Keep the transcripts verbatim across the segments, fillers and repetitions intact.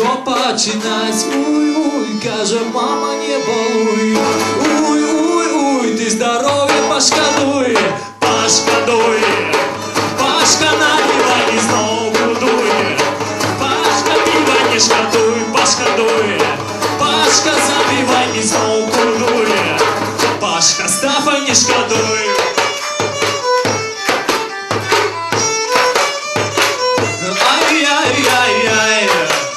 починать. Уй-уй, каже, мама, не балуй. Уй-уй-уй, ты здоровье пошкодуй, пошкодуй. Пашка, наливай и снова дуй. Пашка, пиво не шкодуй, пошкодуй. Пашка, забивай и снова дуй. Пашка, стафай, не шкодуй. Ай-яй-яй-яй.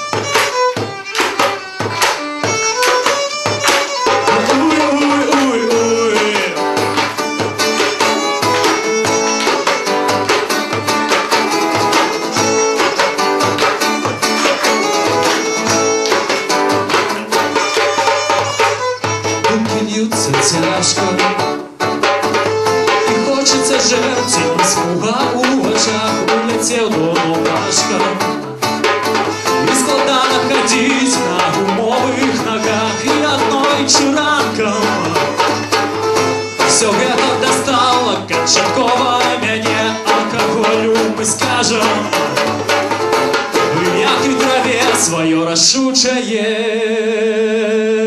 Бьются тяжко, и хочется жертв, смуга у очах, улетел дома Пашка. И складно ходить на гумовых ногах и одной чуранком. Все это достало кончатково мяне алкоголю, мы скажем, як и траве свое рашучее.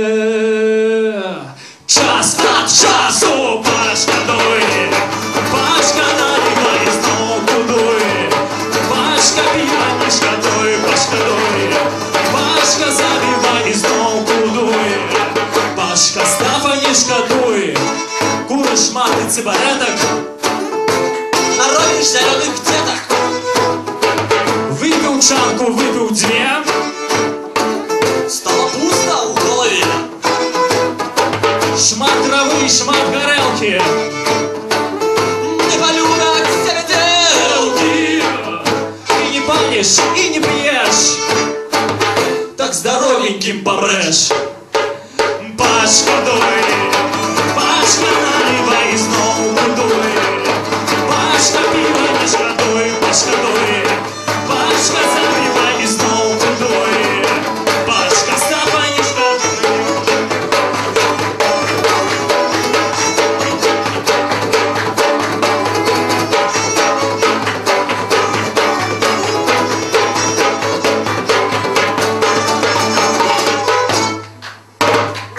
Час от часу пошкодуй, Пашка, наливай и снова дуй. Пашка, пиво не шкодуй, пошкодуй. Пашка, забивай и снова дуй. Пашка, стафа не шкодуй. Куришь маты цибареток, Наробишь зеленых деток. выпил чанку, выпил две, Стало пусто в голове. шмат травы, шмат горелки. Не полюбят себе делки. И не палишь, и не пьешь, так здоровеньким помрешь. Пашка, дуй, Пашка,